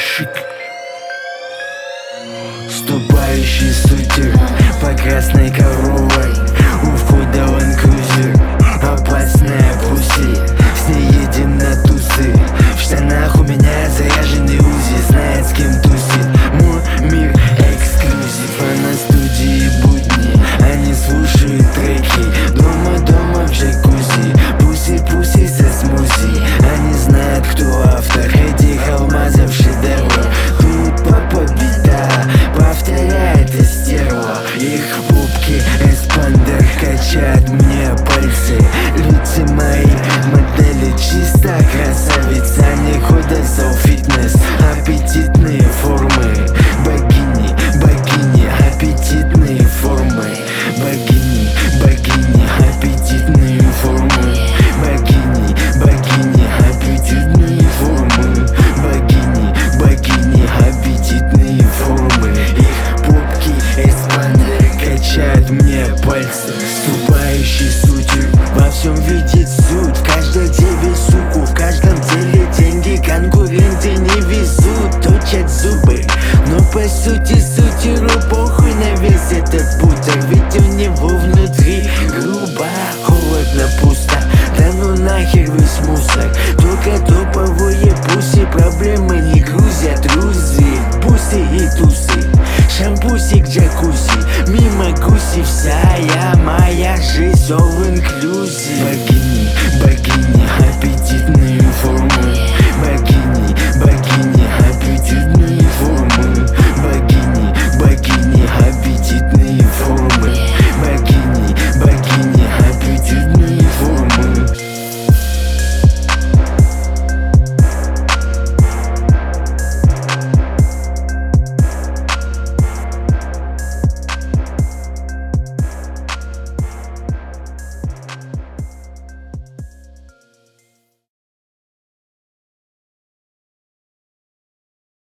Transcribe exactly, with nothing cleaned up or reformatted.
шик. Ступающий сутер по красной коровой, у входа ланкрузер, опасная пуси. С ней едем на тусы, в штанах у меня заряженный узи. Знает, с кем тусит, мой мир эксклюзив. А на студии будни, они слушают треки. Дома, дома в джакузи, пуси-пуси со смузи. Они знают, кто автор этих алмазов шедевра. Тут папа беда, повторяет и стерва. Их пупки эспандер качают мне пальцы. Лица мои модели чисто красавица. Они ходят за фитнес, аппетитные формы. Богини, богини, аппетитные формы. Богини, богини, аппетитные формы. Богини, богини, аппетитные формы. Богини, богини, аппетитные формы. Их попки эспандер качают мне пальцы. Ступающий сутью во всем видит суть. В каждой деве суку, в каждом деле деньги. Конкуренты не везут, точат зубы. Но по сути сутеру похуй на весь этот путь. А ведь у него внутри грубо, холодно, пусто. Да ну нахер весь мусор. Только топовые пуси проблемы не грузят. Рузи, бусы и тусы, шампусик, джакузи. Мимо гуси, вся я, моя жизнь all inclusive. Богини, богини, аппетитные